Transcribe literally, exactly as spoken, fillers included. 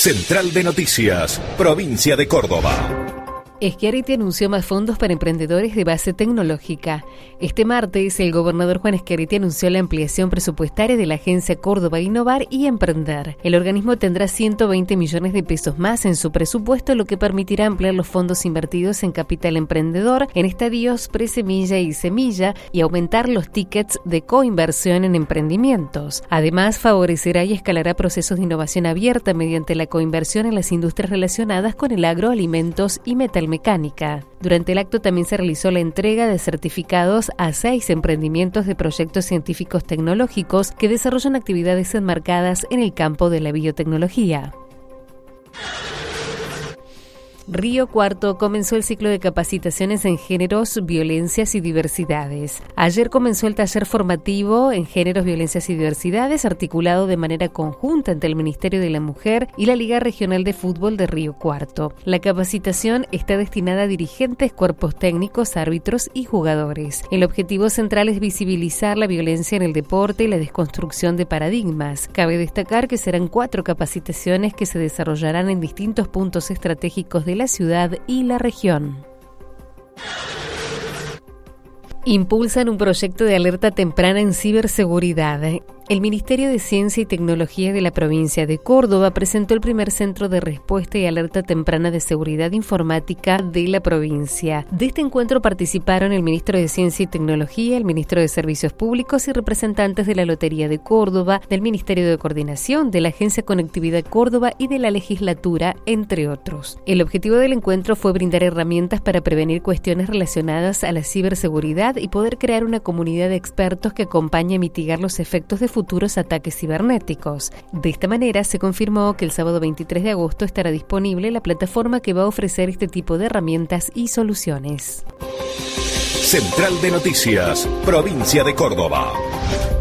Central de Noticias, provincia de Córdoba. Schiaretti anunció más fondos para emprendedores de base tecnológica. Este martes, el gobernador Juan Schiaretti anunció la ampliación presupuestaria de la Agencia Córdoba Innovar y Emprender. El organismo tendrá ciento veinte millones de pesos más en su presupuesto, lo que permitirá ampliar los fondos invertidos en capital emprendedor, en estadios presemilla y semilla, y aumentar los tickets de coinversión en emprendimientos. Además, favorecerá y escalará procesos de innovación abierta mediante la coinversión en las industrias relacionadas con el agro, alimentos y metalmecánica. Durante el acto también se realizó la entrega de certificados a seis emprendimientos de proyectos científicos tecnológicos que desarrollan actividades enmarcadas en el campo de la biotecnología. Río Cuarto comenzó el ciclo de capacitaciones en géneros, violencias y diversidades. Ayer comenzó el taller formativo en géneros, violencias y diversidades, articulado de manera conjunta entre el Ministerio de la Mujer y la Liga Regional de Fútbol de Río Cuarto. La capacitación está destinada a dirigentes, cuerpos técnicos, árbitros y jugadores. El objetivo central es visibilizar la violencia en el deporte y la desconstrucción de paradigmas. Cabe destacar que serán cuatro capacitaciones que se desarrollarán en distintos puntos estratégicos de la ciudad y la región. Impulsan un proyecto de alerta temprana en ciberseguridad. El Ministerio de Ciencia y Tecnología de la provincia de Córdoba presentó el primer centro de respuesta y alerta temprana de seguridad informática de la provincia. De este encuentro participaron el Ministro de Ciencia y Tecnología, el Ministro de Servicios Públicos y representantes de la Lotería de Córdoba, del Ministerio de Coordinación, de la Agencia Conectividad Córdoba y de la Legislatura, entre otros. El objetivo del encuentro fue brindar herramientas para prevenir cuestiones relacionadas a la ciberseguridad y poder crear una comunidad de expertos que acompañe a mitigar los efectos de futuros ataques cibernéticos. De esta manera, se confirmó que el sábado veintitrés de agosto estará disponible la plataforma que va a ofrecer este tipo de herramientas y soluciones. Central de Noticias, provincia de Córdoba.